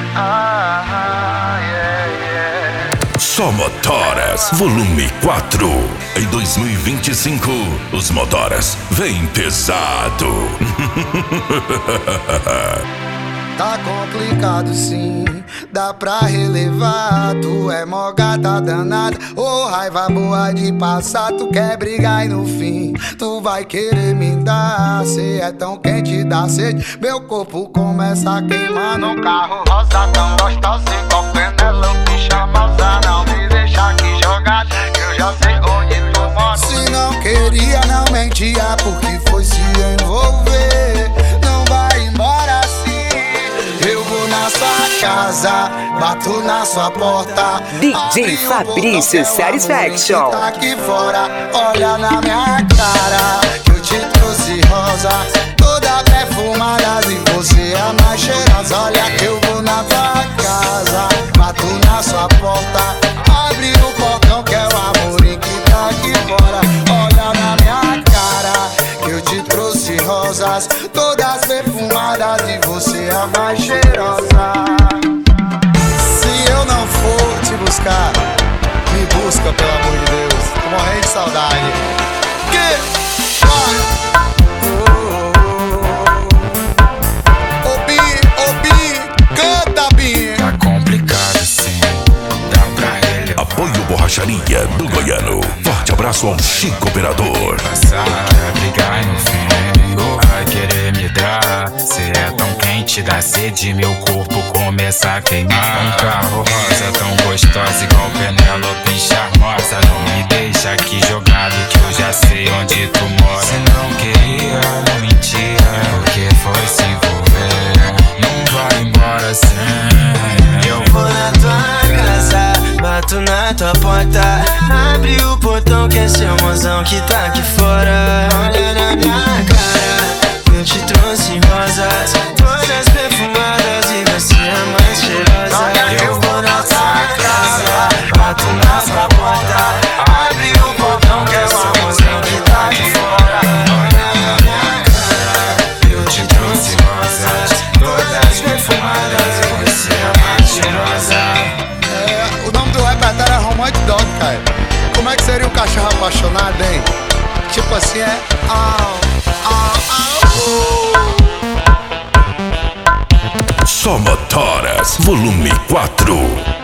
Só Motoras, volume 4. Em 2025, os Motoras vêm pesado. Tá complicado sim, dá pra relevar. Tu é mó gata danada, ô raiva boa de passar. Tu quer brigar e no fim tu vai querer me dar. Cê é tão quente, dá sede, meu corpo começa a queimar. Num carro rosa tão gostoso, igual Penélope charmosa. Não me deixa aqui jogado, eu já sei onde tu mora. Se não queria, não mentia, porque foi se envolver. Não vai embora assim. Eu vou na sua casa, bato na sua porta. DJ Fabrício Satisfaction. Tá aqui fora, olha na minha cara, que eu te trouxe rosas, toda perfumada, e você é a mais cheirosa. Olha que eu vou na tua casa, bato na sua porta, abre o portão que é o amorim que tá aqui fora. Olha na minha cara, que eu te trouxe rosas, todas perfumadas, e você é a mais cheirosa. Se eu não for te buscar, me busca, pelo amor de Deus, tô morrendo de saudade. Canta, Bi. Tá complicado sim, dá pra ele. Apoio Borracharia do Goiano. Forte abraço ao Chico Operador. Passar, quer brigar e no fim vai querer me dar. Cê é tão quente, dá sede, meu corpo começa a queimar. Um carro rosa tão gostosa, igual Penélope charmosa. Não me deixa aqui jogado, que eu já sei onde tu mora. Se não queria, não mentia, porque foi se envolver. Não vai embora sem. Eu vou na tua casa, bato na tua porta, abre o portão que é seu mozão que tá aqui fora. Olha na minha cara, eu te trouxe rosas, todas perfumadas, e você é a mais cheirosa. Eu vou na tua casa, bato na sua porta, abre o portão que é seu mozão que tá aqui fora. Olha na minha cara, eu te trouxe rosas, todas perfumadas, e você é a mais cheirosa. O nome do repertório é Romantic Dog, cara. Como é que seria um cachorro apaixonado, hein? Tipo assim, é Só Motoras, volume 4.